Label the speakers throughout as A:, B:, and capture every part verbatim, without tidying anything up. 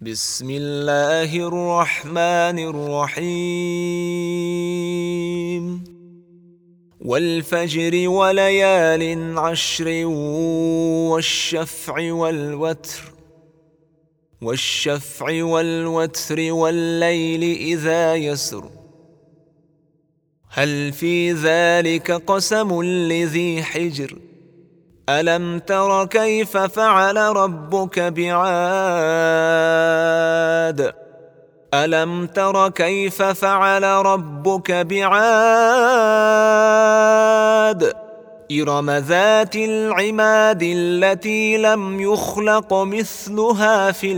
A: بسم الله الرحمن الرحيم والفجر وليال عشر والشفع والوتر والشفع والوتر والليل إذا يسر هل في ذلك قسم لذي حجر ألم تر كيف فعل ربك بعاد ألم تر كيف فعل ربك بعاد إرم ذات العماد التي لم يخلق مثلها في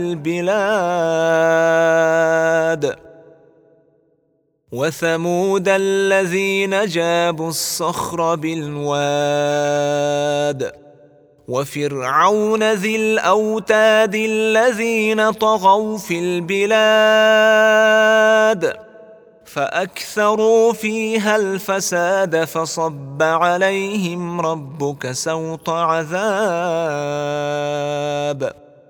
A: البلاد وثمود الذين جابوا الصخر بالواد وفرعون ذي الأوتاد الذين طغوا في البلاد فأكثروا فيها الفساد فصب عليهم ربك سوط عذاب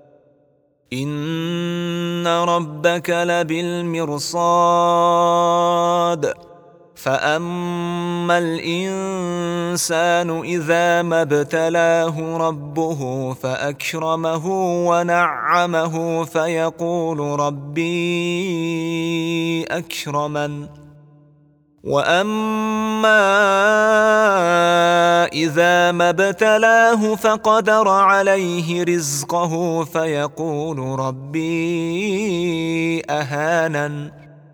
A: إن ربك لبالمرصاد فأما الإنسان إذا ما ابتلاه ربه فأكرمه ونعمه فيقول ربي أكرمن وأما إذا ما ابتلاه فقدر عليه رزقه فيقول ربي أهانن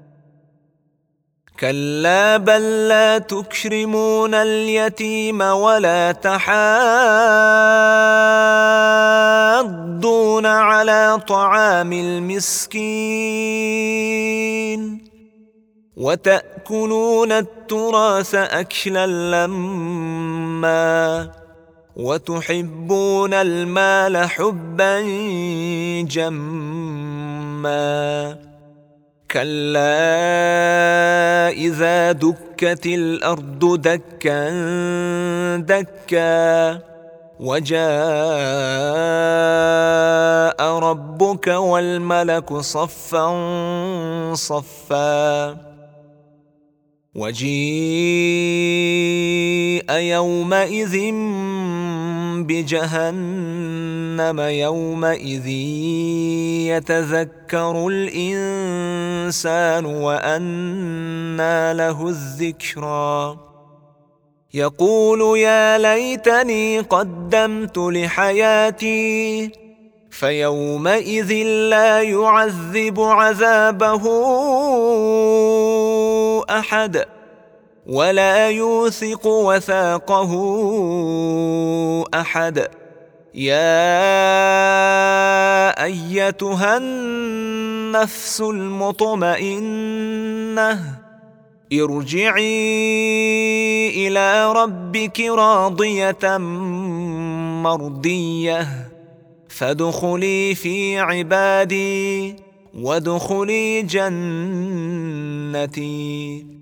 A: كلا بل لا تكرمون اليتيم ولا تحاضون على طعام المسكين وتأكلون التراث أكلا لما وتحبون المال حبا جما كلا إذا دكت الأرض دكا دكا وجاء ربك والملك صفا صفا وجيء يومئذ بجهنم يومئذ يتذكر الإنسان وأنى له الذكرى يقول يا ليتني قدمت لحياتي فيومئذ لا يعذب عذابه أحد ولا يوثق وثاقه أحد يا أيتها النفس المطمئنة ارجعي إلى ربك راضية مرضية فادخلي في عبادي وادخلي جنتي.